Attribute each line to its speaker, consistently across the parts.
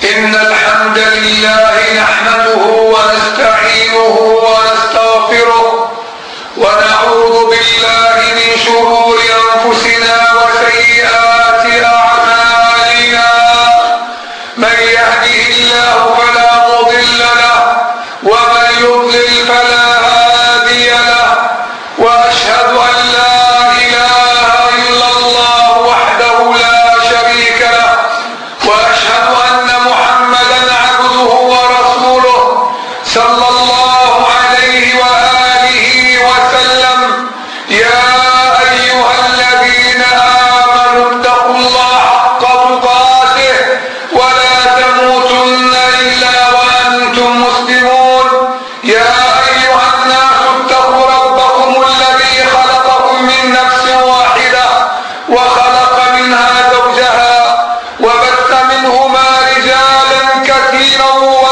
Speaker 1: إن الحمد لله نحمده ونستعينه ونستغفره ونعوذ بالله من شرور أنفسنا وسيئات أعمالنا. من يهده الله فلا مضل له ومن يضلل فلا هادي له، وأشهد أن لا إله إلا الله وحده لا شريك له، وأشهد أن محمدا عبده ورسوله صلى الله عليه وآله وسلم. يا أيها الذين آمنوا اتقوا الله حق تقاته ولا تموتن إلا وأنتم مسلمون. يا أيها الناس اتقوا ربكم الذي خلقكم من نفس واحدة وخلق منها زوجها وبث منهما رجالا كثيرا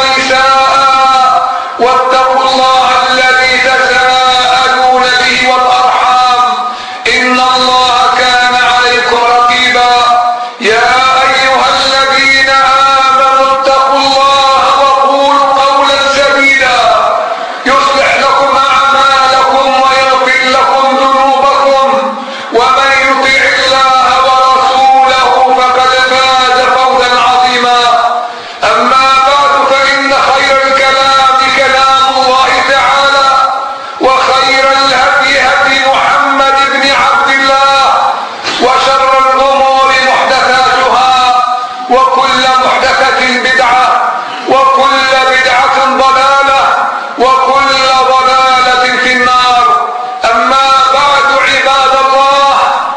Speaker 1: ونساء، واتقوا الله الذي تساءلون به والأرحام إن الله كان عليكم رقيبا. يا أيها الذين آمنوا اتقوا الله وقولوا قولا سديدا يصلح لكم أعمالكم ويغفر لكم ذنوبكم، ومن يطع الله ورسوله فقد فاز فوزا عظيما. أما بعد، فإن خير الكلام كلام الله تعالى، وخير الهدي هدي محمد بن عبد الله، وشر الأمور محدثاتها، وكل محدثة بدعة، وكل بدعة ضلالة، وكل ضلالة في النار. أما بعد، عباد الله،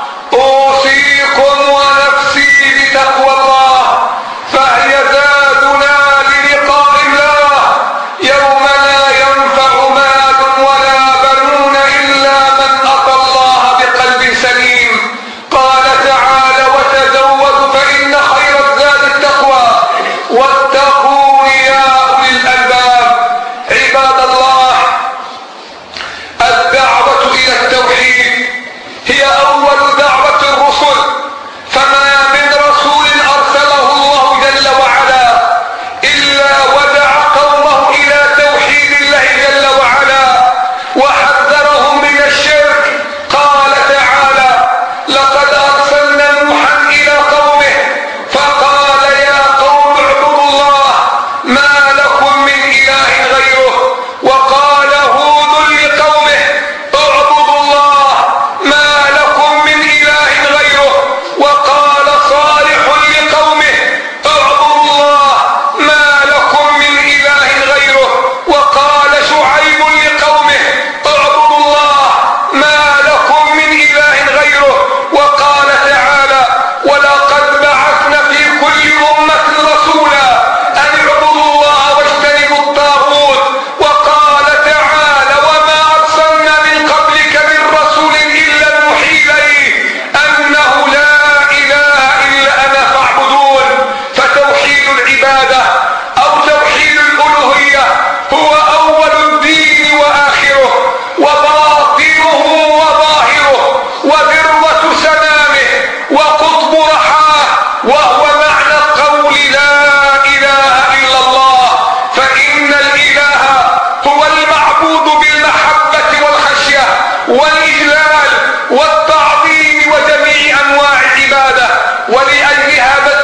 Speaker 1: أوصيكم ونفسي بتقوى الله، فهي زادنا للقاء الله يوم لا ينفع مال ولا بنون إلا من أتى الله بقلب سليم. قال تعالى: وتزودوا فإن خير الزاد التقوى واتقون يا أولي الألباب. عباد الله، الدعوة إلى التوحيد هي أول دعوة الرسل، فما من رسول أرسله الله جل وعلا إلا ودع قومه إلى توحيد الله جل وعلا وحذرهم من الشرك. قال تعالى: لقد أرسلنا نوحا إلى قومه فقال يا قوم اعبدوا الله ما لكم من إله غيره. وقال هود لقومه اعبدوا الله ما لكم من إله غيره. وقال صالح لقومه اعبدوا الله ما لكم من إله غيره. وقال شعيب لقومه اعبدوا الله ما لكم من إله غيره. وقال تعالى: ولقد بعثنا في كل أمة رسولا أن اعبدوا الله واجتنبوا الطاغوت. وقال تعالى: وما أرسلنا من قبلك من رسول إلا نوحي إليه أنه لا إله إلا أنا فاعبدون. فتوحيد العبادة أو توحيد الألوهية هو أول الدين وآخره، وباطنه وظاهره، وذروة سنامه، وقطب رحاه، وهو معنى القول لا إله إلا الله. فإن الإله هو المعبود بالمحبة والخشية والإجلال والتعظيم وجميع أنواع العبادة. ولأجل هذا